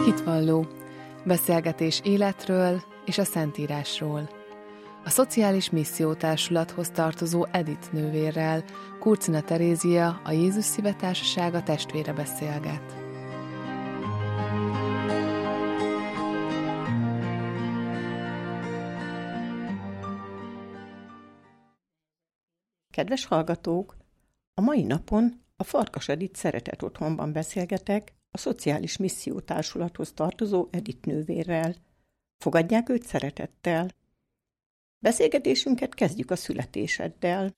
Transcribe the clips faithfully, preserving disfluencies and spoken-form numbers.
Hitvalló. Beszélgetés életről és a Szentírásról. A Szociális Missziótársulathoz tartozó Edith nővérrel Kurcina Terézia, a Jézus Szíve Társasága testvére beszélget. Kedves hallgatók! A mai napon a Farkas Edith Szeretet Otthonban beszélgetek a Szociális Missziótársulathoz tartozó Edith nővérrel. Fogadják őt szeretettel. Beszélgetésünket kezdjük a születéseddel.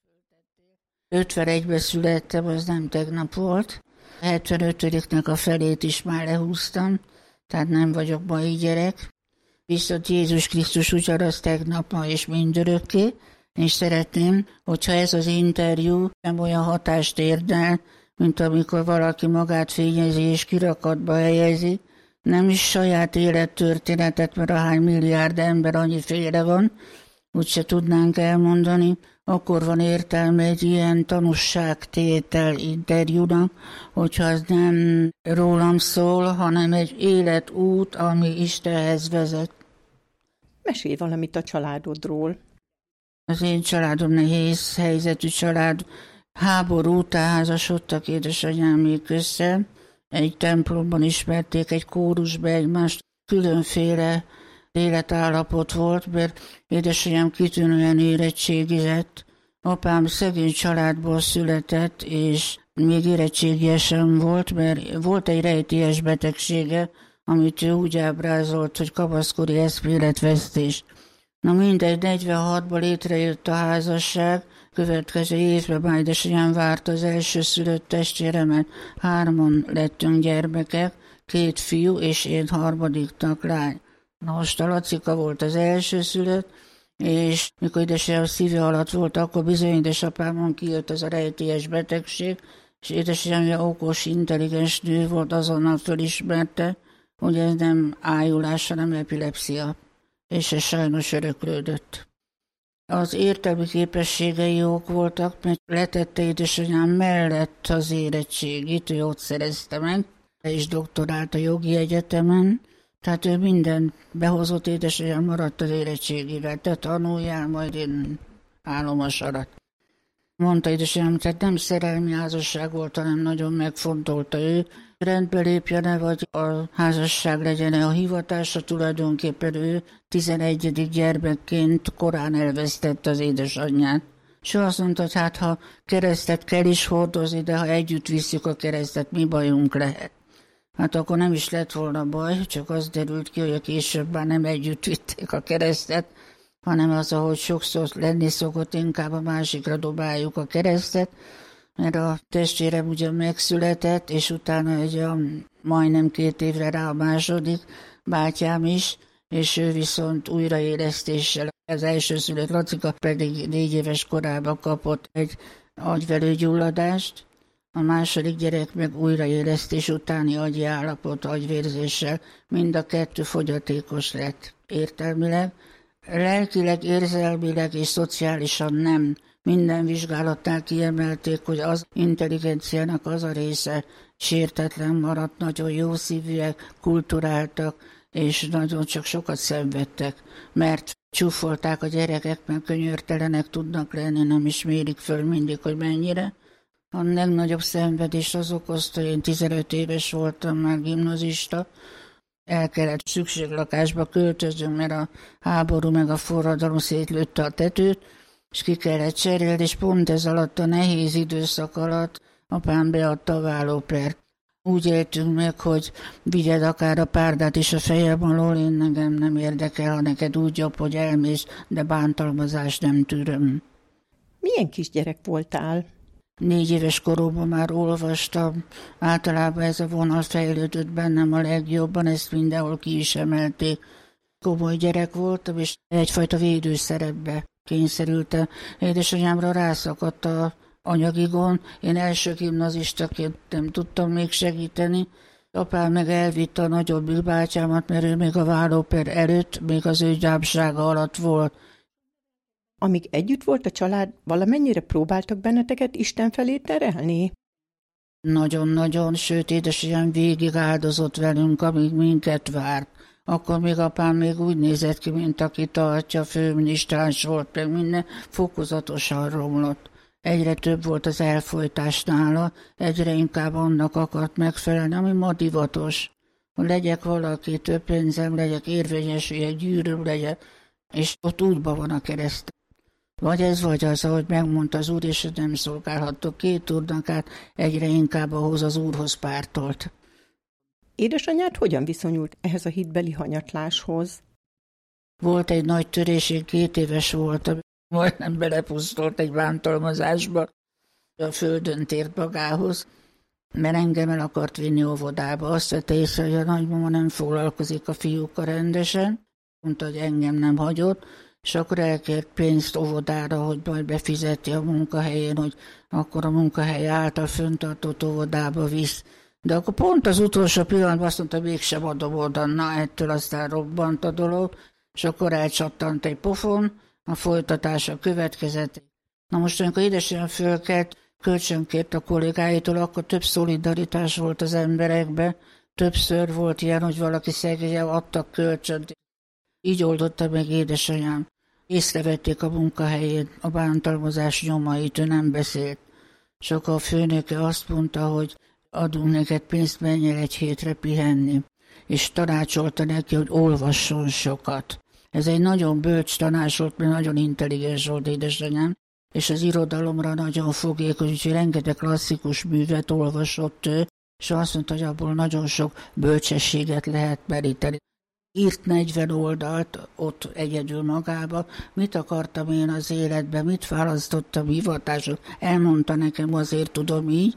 ötvenegyben születtem, az nem tegnap volt. hetvenötödiknek a felét is már lehúztam, tehát nem vagyok mai gyerek. Viszont Jézus Krisztus ugyanaz tegnap, ma és mindörökké, és szeretném, hogyha ez az interjú nem olyan hatást érne, mint amikor valaki magát fényezi és kirakatba helyezi, nem is saját élettörténetet, mert ahány milliárd ember annyiféle van, úgyse tudnánk elmondani, akkor van értelme egy ilyen tanúságtétel interjúnak, hogyha az nem rólam szól, hanem egy életút, ami Istenhez vezet. Mesélj valamit a családodról. Az én családom nehéz helyzetű család. Háború után házasodtak édesanyámék össze, egy templomban ismerték, egy kórusban egymást, különféle életállapot volt, mert édesanyám kitűnően érettségizett. Apám szegény családból született, és még érettségie sem volt, mert volt egy rejtélyes betegsége, amit ő úgy ábrázolt, hogy kamaszkori eszméletvesztés. Na mindegy, negyvenhatban létrejött a házasság, következő évben már édesanyám várta az elsőszülött testvéremet, hárman lettünk gyermekek, két fiú és én harmadiknak lány. Na most a Lacika volt az elsőszülött, és mikor édesanyám szíve alatt volt, akkor bizony édesapámon kijött ez a rejtélyes betegség, és édesanyám okos, intelligens nő volt, azonnal fölismerte, hogy ez nem ájulás, hanem epilepszia, és ez sajnos öröklődött. Az értelmi képességei jók voltak, mert letette édesanyám mellett az érettségit, ő ott szerezte meg, és doktorált a jogi egyetemen, tehát ő minden behozott, édesanyám maradt az érettségével, te tanuljál, majd én állom a sarat. Mondta édesanyám, tehát nem szerelmi házasság volt, hanem nagyon megfontolta ő. Rendbe lépjene, vagy a házasság legyen a hivatása, tulajdonképpen ő tizenegyedik gyermekként korán elvesztette az édesanyját. És ő azt mondta, hogy hát ha keresztet kell is hordozni, de ha együtt visszük a keresztet, mi bajunk lehet. Hát akkor nem is lett volna baj, csak az derült ki, hogy a később már nem együtt vitték a keresztet, hanem az, ahogy sokszor lenni szokott, inkább a másikra dobáljuk a keresztet, mert a testvérem ugye megszületett, és utána egy a, majdnem két évre rá a második bátyám is, és ő viszont újraélesztéssel, az elsőszülött Lacika pedig négy éves korában kapott egy agyvelőgyulladást, a második gyerek meg újraélesztés utáni agyi állapot, agyvérzéssel, mind a kettő fogyatékos lett értelmileg. Lelkileg, érzelmileg és szociálisan nem. Minden vizsgálatnál kiemelték, hogy az intelligenciának az a része sértetlen maradt, nagyon jó szívűek, kulturáltak, és nagyon csak sokat szenvedtek, mert csúfolták a gyerekek, mert könyörtelenek tudnak lenni, nem is mérik föl mindig, hogy mennyire. A legnagyobb szenvedést az okozta, én tizenöt éves voltam, már gimnazista, el kellett szükséglakásba költözünk, mert a háború meg a forradalom szétlőtte a tetőt, és ki kellett cserélni, és pont ez alatt a nehéz időszak alatt apám beadta a vállópert. Úgy éltünk meg, hogy vigyed akár a párdát is a fejem alól, én engem nem érdekel, ha neked úgy jobb, hogy elmész, de bántalmazást nem tűröm. Milyen kisgyerek voltál? Négy éves koromban már olvastam, általában ez a vonal fejlődött bennem a legjobban, ezt mindenhol ki is emelték. Komoly gyerek voltam, és egyfajta védőszerepbe kényszerültem. Édesanyámra rászakadt a anyagi gond, én első gimnazistaként nem tudtam még segíteni. Apám meg elvitte a nagyobbik bátyámat, mert ő még a vállóper előtt, még az ő gyámsága alatt volt. Amíg együtt volt a család, valamennyire próbáltak benneteket Isten felé terelni? Nagyon-nagyon, sőt, édesanyám végig áldozott velünk, amíg minket várt. Akkor még apám még úgy nézett ki, mint aki tartja, főminisztráns volt, meg minden, fokozatosan romlott. Egyre több volt az elfojtás nála, egyre inkább annak akart megfelelni, ami ma divatos. Hogy legyek valaki, több pénzem, legyek érvényes, egy gyűrűm legyek, és ott útban van a kereszt. Vagy ez, vagy az, ahogy megmondta az úr, és nem szolgálhattok két úrnak át, egyre inkább ahhoz az úrhoz pártolt. Édesanyád hogyan viszonyult ehhez a hitbeli hanyatláshoz? Volt egy nagy töréség, két éves voltam, majdnem belepusztolt egy bántalmazásba, a földön tért magához, mert engem el akart vinni óvodába. Azt vette észre, hogy a nagymama nem foglalkozik a fiúkkal rendesen, mondta, hogy engem nem hagyott, és akkor elkért pénzt óvodára, hogy majd befizeti a munkahelyén, hogy akkor a munkahely által föntartott óvodába visz. De akkor pont az utolsó pillanatban azt mondta, mégsem adom oda, na ettől aztán robbant a dolog, és akkor elcsattant egy pofon, a folytatása következett. Na most, amikor édesanyám fölkelt, kölcsönkért a kollégáitól, akkor több szolidaritás volt az emberekbe, többször volt ilyen, hogy valaki szegényen adtak kölcsönt. Így oldotta meg édesanyám. Észrevették a munkahelyén a bántalmazás nyomait, ő nem beszélt. És akkor a főnöke azt mondta, hogy adunk neked pénzt, menj el egy hétre pihenni. És tanácsolta neki, hogy olvasson sokat. Ez egy nagyon bölcs tanács volt, mert nagyon intelligens volt édesanyám, és az irodalomra nagyon fogékony, úgyhogy rengeteg klasszikus művet olvasott ő, és azt mondta, hogy abból nagyon sok bölcsességet lehet meríteni. Írt negyven oldalt ott egyedül magába, mit akartam én az életben, mit választottam hivatások, elmondta nekem, azért tudom így,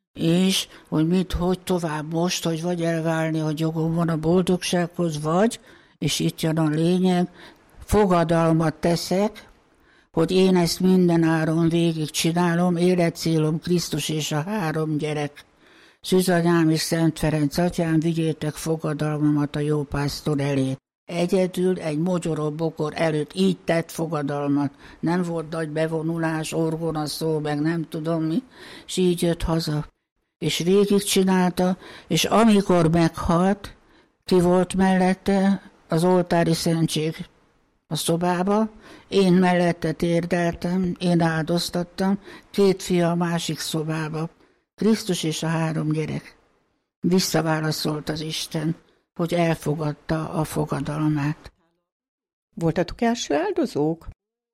és hogy mit, hogy tovább most, hogy vagy elválni, hogy jogom van a boldogsághoz, vagy, és itt jön a lényeg, fogadalmat teszek, hogy én ezt minden áron végigcsinálom, életcélom Krisztus és a három gyerek. Szűzanyám és Szent Ferenc atyám, vigyétek fogadalmamat a jópásztor elé. Egyedül egy mogyoró bokor előtt így tett fogadalmat. Nem volt nagy bevonulás, orgona szó, meg nem tudom mi, és így jött haza. És végigcsinálta, és amikor meghalt, ki volt mellette? Az oltári szentség a szobába, én mellette térdeltem, én áldoztattam, két fia a másik szobába. Krisztus és a három gyerek. Visszaválaszolt az Isten, hogy elfogadta a fogadalmát. Voltatok első áldozók?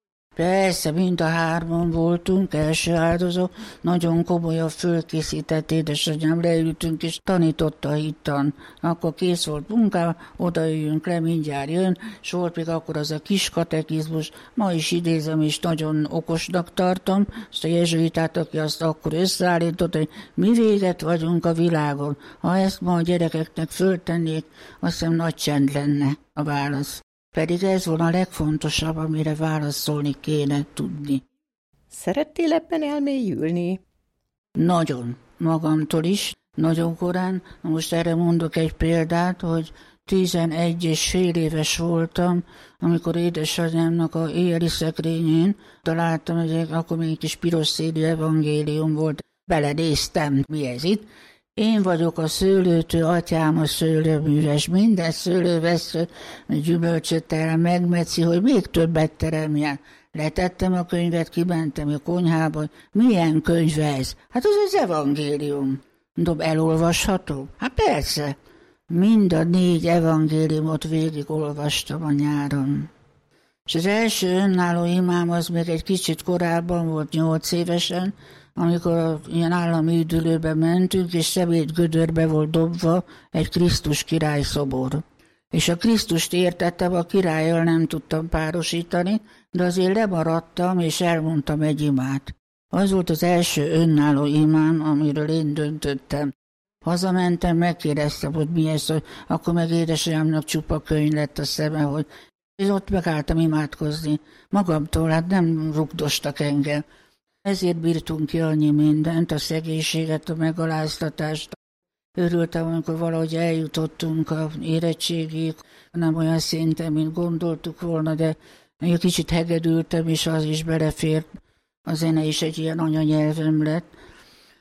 Persze, mind a hárman voltunk első áldozók, nagyon komolyan fölkészített édesanyám, leültünk és tanította a hittan. Akkor kész volt munká, odaüljünk le, mindjárt jön, és volt még akkor az a kis katekizmus, ma is idézem, és nagyon okosnak tartom, azt a jezsuitát, aki azt akkor összeállított, hogy mi véget vagyunk a világon. Ha ezt ma a gyerekeknek föltennék, azt hiszem nagy csend lenne a válasz. Pedig ez volna a legfontosabb, amire válaszolni kéne tudni. Szerettél ebben elmélyülni? Nagyon, magamtól is, nagyon korán. Most erre mondok egy példát, hogy tizenegy és fél éves voltam, amikor édesanyámnak a éjjeli szekrényén találtam, hogy akkor még egy kis piros szélű evangélium volt. Belenéztem, mi ez itt. Én vagyok a szőlőtő, atyám a szőlőműves, minden szőlővesző gyümölcsöt el megmetszi, hogy még többet teremjen. Letettem a könyvet, kimentem a konyhába, milyen könyv ez? Hát az az evangélium. Dob, elolvasható? Hát persze. Mind a négy evangéliumot végigolvastam a nyáron. És az első önálló imám az még egy kicsit korábban volt, nyolc évesen, amikor ilyen állami üdülőbe mentünk, és szemétgödörbe volt dobva egy Krisztus király szobor. És a Krisztust értettem, a királlyal nem tudtam párosítani, de azért lemaradtam, és elmondtam egy imát. Az volt az első önálló imám, amiről én döntöttem. Hazamentem, megkérdeztem, hogy mi ez, hogy akkor meg édesanyámnak csupa könyv lett a szeme, hogy és ott megálltam imádkozni. Magamtól, hát nem rugdostak engem. Ezért bírtunk ki annyi mindent, a szegénységet, a megaláztatást. Örültem, amikor valahogy eljutottunk a érettségig, nem olyan szinten, mint gondoltuk volna, de egy kicsit hegedültem, és az is belefért. A zene is egy ilyen anyanyelvem lett.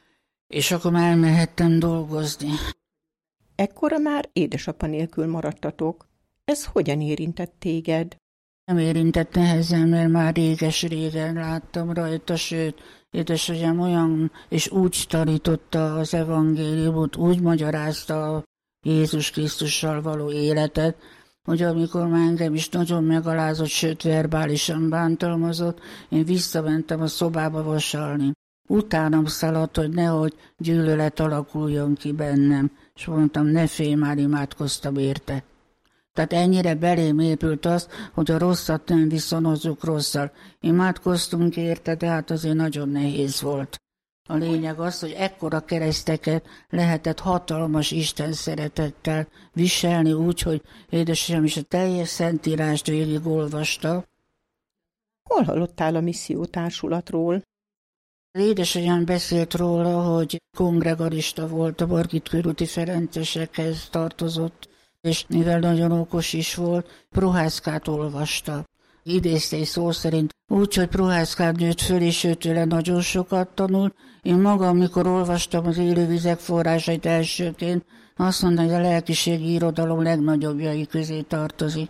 és akkor már elmehettem dolgozni. Ekkora már édesapa nélkül maradtatok. Ez hogyan érintett téged? Nem érintett nehezen, mert már réges-régen láttam rajta, sőt, édesanyám olyan, és úgy tanította az evangéliumot, úgy magyarázta a Jézus Krisztussal való életet, hogy amikor már engem is nagyon megalázott, sőt verbálisan bántalmazott, én visszamentem a szobába vasalni. Utánam szaladt, hogy nehogy gyűlölet alakuljon ki bennem, és mondtam, ne félj, már imádkoztam érte. Tehát ennyire belém épült az, hogy a rosszat nem viszonozzuk rosszal. Imádkoztunk érte, de hát azért nagyon nehéz volt. A lényeg az, hogy ekkora kereszteket lehetett hatalmas Isten szeretettel viselni úgy, hogy édesanyám is a teljes szentírást végigolvasta. Hol hallottál a missziótársulatról? Az édesanyám beszélt róla, hogy kongregarista volt, a Margit körúti ferencesekhez tartozott, és mivel nagyon okos is volt, Prohászkát olvasta. Idézte egy szó szerint, úgy, hogy Prohászkát nőtt föl, és őtőle nagyon sokat tanult. Én magam, mikor olvastam az élővizek forrásait elsőként, azt mondtam, hogy a lelkiségi irodalom legnagyobbjai közé tartozik.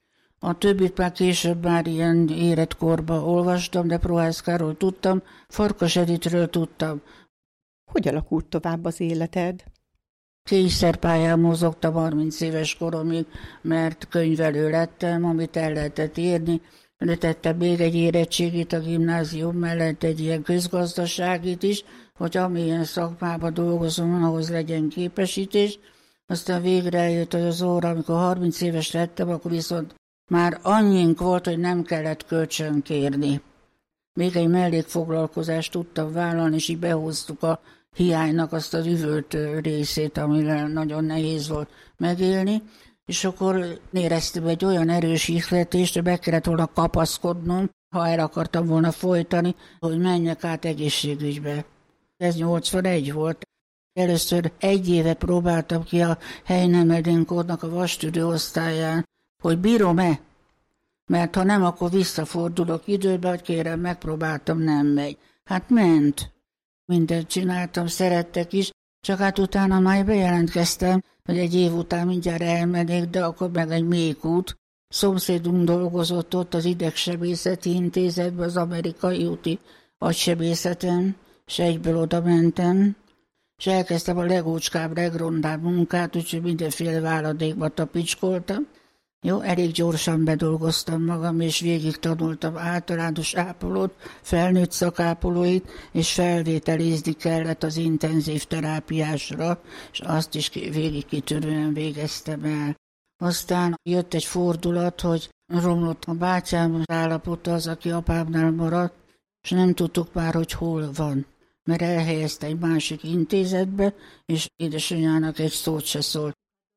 A többit már később már ilyen érett korba olvastam, de Prohászkáról tudtam, Farkas Editről tudtam. Hogy alakult tovább az életed? Kényszerpályán mozogtam harminc éves koromig, mert könyvelő lettem, amit el lehetett írni. Letettem még egy érettségit a gimnázium mellett, egy ilyen közgazdaságit is, hogy amilyen szakmában dolgozom, ahhoz legyen képesítés. Aztán végre eljött az óra, amikor harminc éves lettem, akkor viszont már annyink volt, hogy nem kellett kölcsön kérni. Még egy mellékfoglalkozást tudtam vállalni, és így behoztuk a hiánynak azt az üvölt részét, amivel nagyon nehéz volt megélni, és akkor éreztem egy olyan erős ihletést, hogy be kellett volna kapaszkodnom, ha el akartam volna folytani, hogy menjek át egészségügybe. Ez nyolcvanegy volt. Először egy éve próbáltam ki a Heinemedenkódnak a vastüdő osztályán, hogy bírom-e, mert ha nem, akkor visszafordulok időbe, hogy kérem, megpróbáltam, nem megy. Hát ment. Mindent csináltam, szerettek is, csak hát utána már bejelentkeztem, hogy egy év után mindjárt elmennék, de akkor meg egy még út. Szomszédunk dolgozott ott az idegsebészeti intézetben, az amerikai úti agysebészeten, és egyből oda mentem, és elkezdtem a legócskább, legrondább munkát, úgyhogy mindenféle váladékba tapicskoltam. Jó, elég gyorsan bedolgoztam magam, és végig tanultam általános ápolót, felnőtt szakápolóit, és felvételizni kellett az intenzív terápiásra, és azt is végig kitörően végeztem el. Aztán jött egy fordulat, hogy romlott a bátyám állapota, az, aki apámnál maradt, és nem tudtuk már, hogy hol van, mert elhelyezte egy másik intézetbe, és édesanyjának egy szót se szólt.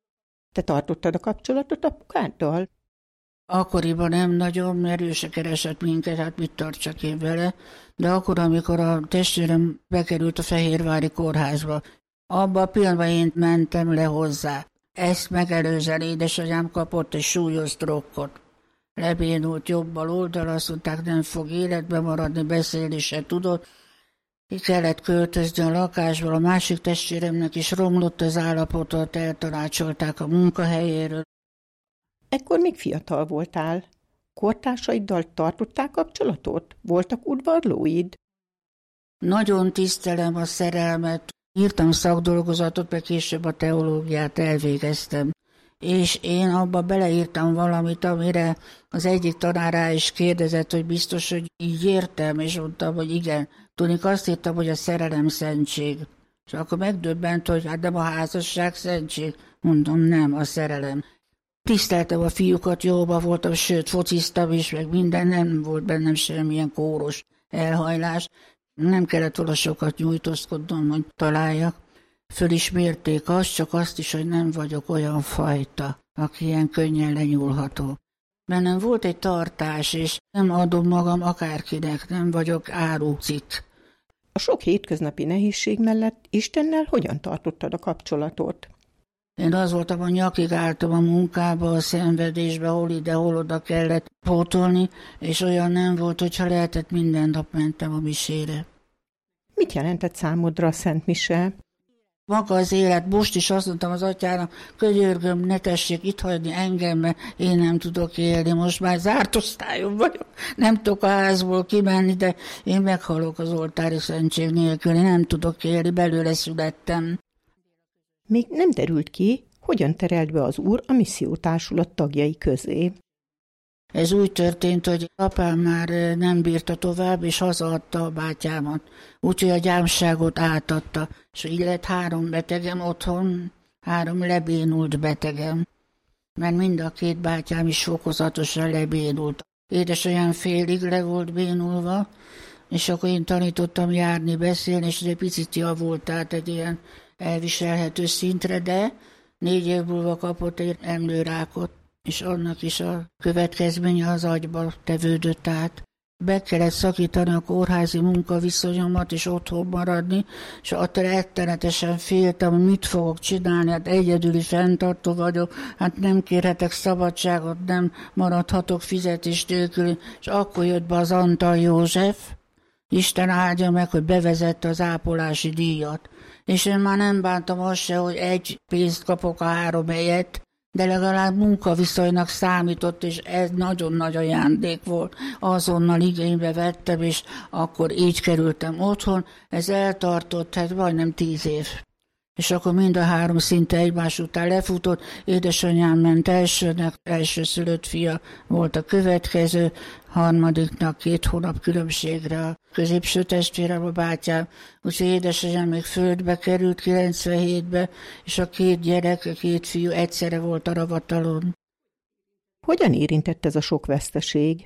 Te tartottad a kapcsolatot apukáddal? Akkoriban nem nagyon, mert ő se keresett minket, hát mit tartsak én vele, de akkor, amikor a testvérem bekerült a Fehérvári kórházba, abban a pillanatban én mentem le hozzá. Ezt megelőzően édesanyám kapott egy súlyos drokkot. Lebénult jobbal oldal, azt mondták, nem fog életbe maradni, beszélni se tudott. Ki kellett költözni a lakásból, a másik testvéremnek is romlott az állapotot, eltanácsolták a munkahelyéről. Ekkor még fiatal voltál. Kortársaiddal tartották kapcsolatot? Voltak udvarlóid? Nagyon tisztelem a szerelmet. Írtam szakdolgozatot, meg később a teológiát elvégeztem. És én abba beleírtam valamit, amire az egyik tanárá is kérdezett, hogy biztos, hogy így értem, és mondtam, hogy igen. Tudnik, azt írtam, hogy a szerelem szentség. És akkor megdöbbent, hogy hát nem a házasság szentség. Mondom, nem, a szerelem. Tiszteltem a fiúkat, jóba voltam, sőt, fociztam is, meg minden, nem volt bennem semmilyen kóros elhajlás. Nem kellett volna sokat nyújtózkodnom, hogy találjak. Fölismérték azt, csak azt is, hogy nem vagyok olyan fajta, aki ilyen könnyen lenyúlható. Bennem volt egy tartás, és nem adom magam akárkinek, nem vagyok árucik. A sok hétköznapi nehézség mellett Istennel hogyan tartottad a kapcsolatot? Én az voltam, hogy nyakig álltam a munkába, a szenvedésbe, hol ide, hol oda kellett pótolni, és olyan nem volt, hogyha lehetett, minden nap mentem a misére. Mit jelentett számodra a Szent Mise? Maga az élet, most is azt mondtam az atyának, könyörgöm, ne tessék itt hagyni engem, mert én nem tudok élni, most már zárt osztályon vagyok, nem tudok a házból kimenni, de én meghalok az oltári szentség nélkül, én nem tudok élni, belőle születtem. Még nem derült ki, hogyan terelt be az Úr a missziótársulat tagjai közé. Ez úgy történt, hogy apám már nem bírta tovább, és hazaadta a bátyámat. Úgyhogy a gyámságot átadta, és így lett három betegem otthon, három lebénult betegem. Mert mind a két bátyám is fokozatosan lebénult. Édesanyám félig le volt bénulva, és akkor én tanítottam járni, beszélni, és egy picit javult, tehát egy ilyen elviselhető szintre, de négy év múlva kapott egy emlőrákot, és annak is a következménye az agyba tevődött át. Be kellett szakítani a kórházi munkaviszonyomat, és otthon maradni, és attól rettenetesen féltem, hogy mit fogok csinálni, hát egyedüli fenntartó vagyok, hát nem kérhetek szabadságot, nem maradhatok fizetés nélkül, és akkor jött be az Antal József, Isten áldja meg, hogy bevezette az ápolási díjat. És én már nem bántam azt se, hogy egy pénzt kapok a három helyet, de legalább munkaviszonynak számított, és ez nagyon nagy ajándék volt. Azonnal igénybe vettem, és akkor így kerültem otthon. Ez eltartott, hát majdnem tíz év. És akkor mind a három szinte egymás után lefutott. Édesanyám ment elsőnek, elsőszülött fia volt a következő, harmadiknak két hónap különbségre a középső testvérem, a bátyám. Úgyhogy édesanyám még földbe került kilencvenhétbe, és a két gyerek, a két fiú egyszerre volt a ravatalon. Hogyan érintett ez a sok veszteség?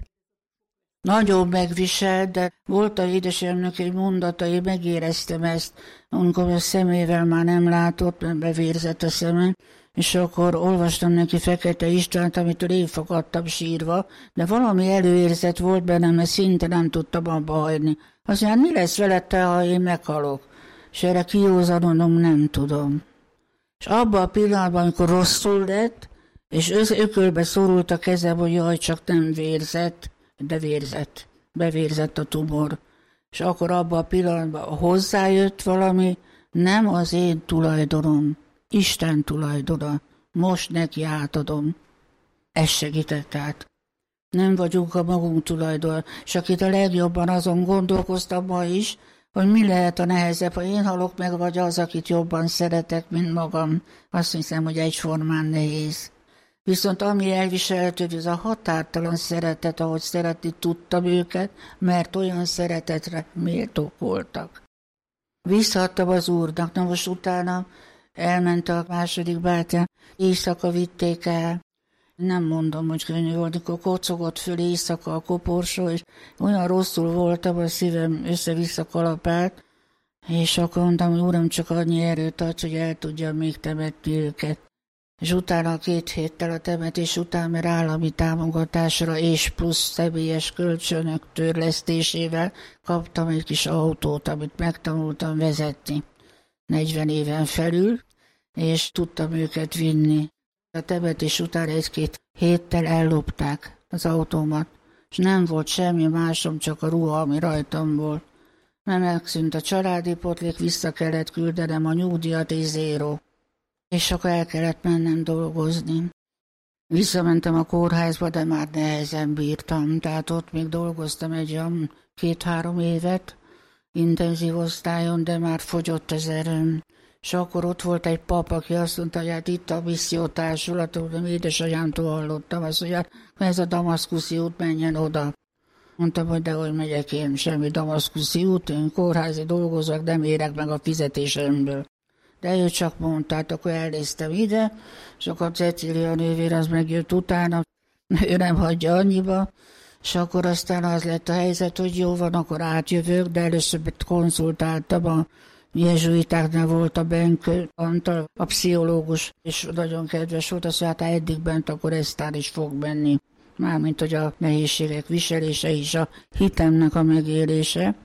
Nagyon megviselt, de volt a édesanyámnak egy mondata, én megéreztem ezt, amikor a szemével már nem látott, mert bevérzett a szemem, és akkor olvastam neki Fekete Istvánt, amitől én fakadtam sírva, de valami előérzet volt bennem, mert szinte nem tudtam abba hagyni. Azt mondja, mi lesz veled te, ha én meghalok? És erre kijózanodom, nem tudom. És abban a pillanatban, amikor rosszul lett, és ökölbe szorult a kezem, hogy jaj, csak nem vérzett, de vérzett, bevérzett a tumor. És akkor abban a pillanatban hozzájött valami, nem az én tulajdonom, Isten tulajdona, most neki átadom. Ez segített át. Nem vagyunk a magunk tulajdon, és akit a legjobban azon gondolkoztam ma is, hogy mi lehet a nehezebb, ha én halok meg, vagy az, akit jobban szeretek, mint magam. Azt hiszem, hogy egyformán nehéz. Viszont ami elviselhető, ez a határtalan szeretet, ahogy szeretni tudtam őket, mert olyan szeretetre méltók voltak. Visszaadtam az Úrnak, na most utána elment a második bátyám, éjszaka vitték el. Nem mondom, hogy könnyű volt, amikor kocogott föl éjszaka a koporsó, és olyan rosszul voltam, a szívem össze-vissza kalapált, és akkor mondtam, hogy Uram, csak annyi erőt adsz, hogy el tudjam még temetni őket. És utána két héttel a temetés után, mert állami támogatásra és plusz személyes kölcsönök törlesztésével kaptam egy kis autót, amit megtanultam vezetni negyven éven felül, és tudtam őket vinni. A temetés után egy-két héttel ellopták az autómat, és nem volt semmi másom, csak a ruha, ami rajtam volt. Mert megszűnt a családi potlék, vissza kellett küldenem a nyugdíjat és zéró. És akkor el kellett mennem dolgozni. Visszamentem a kórházba, de már nehezen bírtam, tehát ott még dolgoztam egy olyan két-három évet, intenzív osztályon, de már fogyott az erőm. És akkor ott volt egy pap, aki azt mondta, hogy hát itt a missziótársulat, hogy édesanyámtól hallottam, azt mondja, hogy ez a damaszkuszi út, menjen oda. Mondtam, hogy dehogy megyek én, semmi damaszkuszi út, én kórházi dolgozok, nem érek meg a fizetésemből. De ő csak mondta, hát akkor elnéztem ide, és akkor Cecília nővér az megjött utána, ő nem hagyja annyiba, és akkor aztán az lett a helyzet, hogy jó van, akkor átjövök, de először konzultáltam, a jezsuitáknál volt a Benkő Antal, a pszichológus, és nagyon kedves volt, azt mondja, hát eddig bent, akkor eztán is fog menni. Mármint, hogy a nehézségek viselése és a hitemnek a megélése.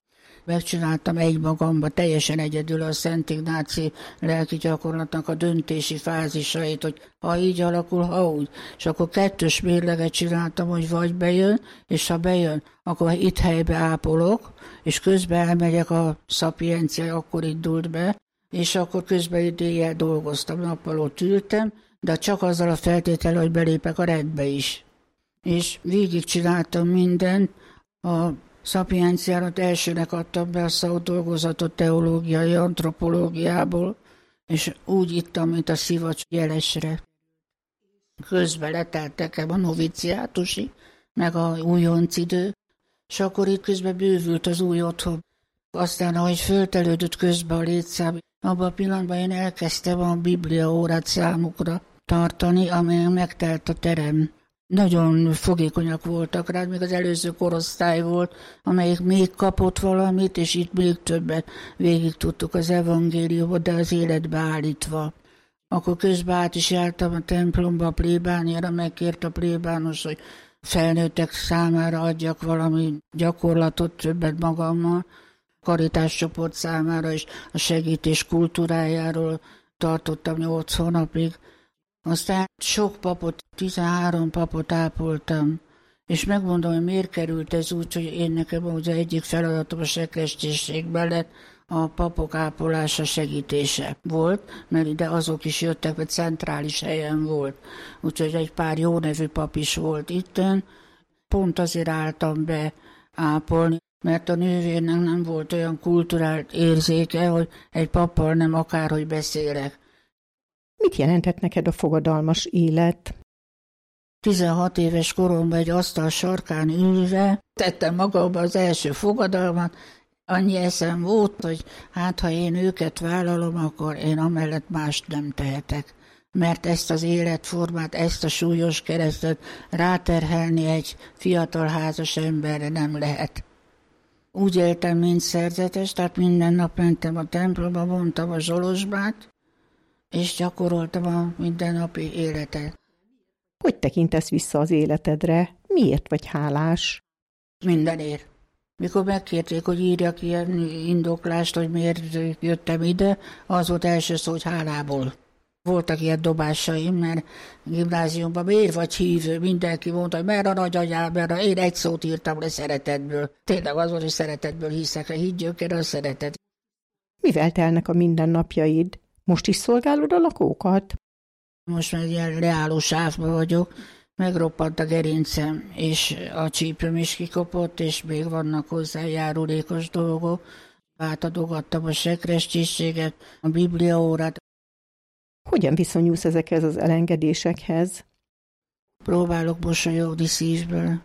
Megcsináltam egymagamba, teljesen egyedül a Szent Ignáci lelki gyakorlatnak a döntési fázisait, hogy ha így alakul, ha úgy. És akkor kettős mérleget csináltam, hogy vagy bejön, és ha bejön, akkor itt helybe ápolok, és közben elmegyek a szapiencia, akkor indult be, és akkor közben idéjjel dolgoztam, nappal ott ültem, de csak azzal a feltétellel, hogy belépek a rendbe is. És végigcsináltam mindent, a szapienciárat elsőnek adtam be a szakdolgozatot teológiai antropológiából, és úgy ittam, mint a szivacs jelesre. Közben letelt nekem a noviciátusi, meg a újonc idő, és akkor itt közben bővült az új otthon. Aztán, ahogy föltelődött közben a létszám, abban a pillanatban én elkezdtem a Biblia órát számukra tartani, amelyen megtelt a terem. Nagyon fogékonyak voltak rá, még az előző korosztály volt, amelyik még kapott valamit, és itt még többet végig tudtuk az evangéliumot, de az életbe állítva. Akkor közben át is jártam a templomba, a plébániára, megkért a plébános, hogy felnőttek számára adjak valami gyakorlatot, többet magammal, karitáscsoport számára is a segítés kultúrájáról tartottam nyolc hónapig. Aztán sok papot, tizenhárom papot ápoltam, és megmondom, hogy miért került ez úgy, hogy én nekem az egyik feladatom a sekrestésségben lett, a papok ápolása segítése volt, mert ide azok is jöttek, mert centrális helyen volt. Úgyhogy egy pár jó nevű pap is volt itten. Pont azért álltam be ápolni, mert a nővérnek nem volt olyan kulturált érzéke, hogy egy pappal nem akárhogy beszélek. Mit jelentett neked a fogadalmas élet? tizenhat éves koromban egy asztal sarkán ülve tettem magamba az első fogadalmat. Annyi eszem volt, hogy hát ha én őket vállalom, akkor én amellett mást nem tehetek. Mert ezt az életformát, ezt a súlyos keresztet ráterhelni egy fiatal házas emberre nem lehet. Úgy éltem, mint szerzetes, tehát minden nap mentem a templomba, mondtam a zsolozsmát, és gyakoroltam a mindennapi életet. Hogy tekintesz vissza az életedre? Miért vagy hálás? Mindenért. Mikor megkérték, hogy írjak ilyen indoklást, hogy miért jöttem ide, az volt első szó, hogy hálából. Voltak ilyen dobásaim, mert gimnáziumban miért vagy hívő, mindenki mondta, hogy mert a nagyanyám, mert én egy szót írtam le szeretetből. Tényleg az volt, hogy szeretetből hiszek, hogy higgyünk erre a szeretet. Mivel telnek a mindennapjaid? Most is szolgálod a lakókat? Most már ilyen leálló sávban vagyok, megroppant a gerincem, és a csípőm is kikopott, és még vannak hozzá járulékos dolgok. Átadogattam a sekrestésséget, a bibliaórát. Hogyan viszonyulsz ezekhez az elengedésekhez? Próbálok mosolyogni szívből.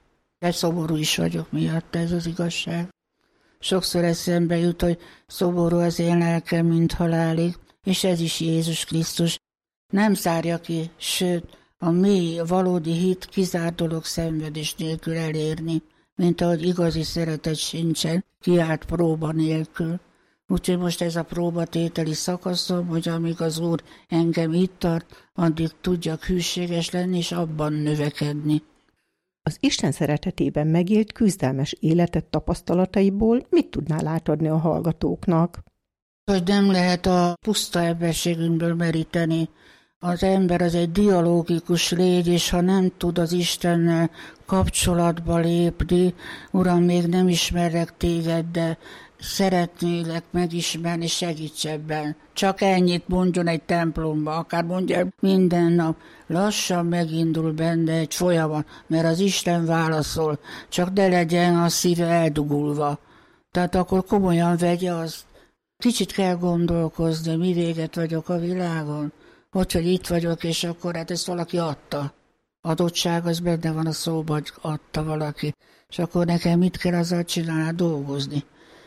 De szomorú is vagyok miatt, ez az igazság. Sokszor eszembe jut, hogy szomorú az én lelkem, mint halálig, és ez is Jézus Krisztus. Nem zárja ki, sőt, a mély, valódi hit kizárt dolog szenvedés nélkül elérni, mint ahogy igazi szeretet sincsen, kiárt próba nélkül. Úgyhogy most ez a próbatételi szakaszom, hogy amíg az Úr engem itt tart, addig tudjak hűséges lenni, és abban növekedni. Az Isten szeretetében megélt küzdelmes életet tapasztalataiból mit tudnál átadni a hallgatóknak? Hogy nem lehet a puszta emberségünkből meríteni. Az ember az egy dialógikus légy, és ha nem tud az Istennel kapcsolatba lépni, Uram, még nem ismerlek téged, de szeretnélek megismerni, segíts ebben. Csak ennyit mondjon egy templomba, akár mondja minden nap. Lassan megindul benne egy folyamat, mert az Isten válaszol, csak ne legyen a szíve eldugulva. Tehát akkor komolyan vegye azt. Kicsit kell gondolkozni, mi véget vagyok a világon. Hogy, hogy itt vagyok, és akkor hát ezt valaki adta. Adottság az benne van a szóban, hogy adta valaki. És akkor nekem mit kell azzal csinálni? Dolgozni.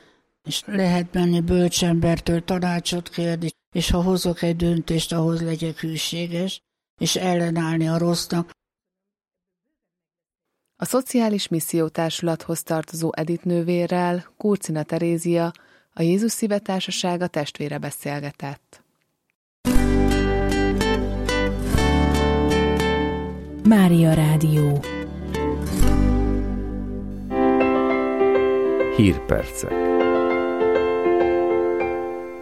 És lehet menni bölcsembertől tanácsot kérni, és ha hozok egy döntést, ahhoz legyek hűséges, és ellenállni a rossznak. A Szociális Missziótársulathoz tartozó Edith nővérrel Kurcina Terézia, a Jézus Szíve Társasága testvére beszélgetett. Mária Rádió. Hírpercek.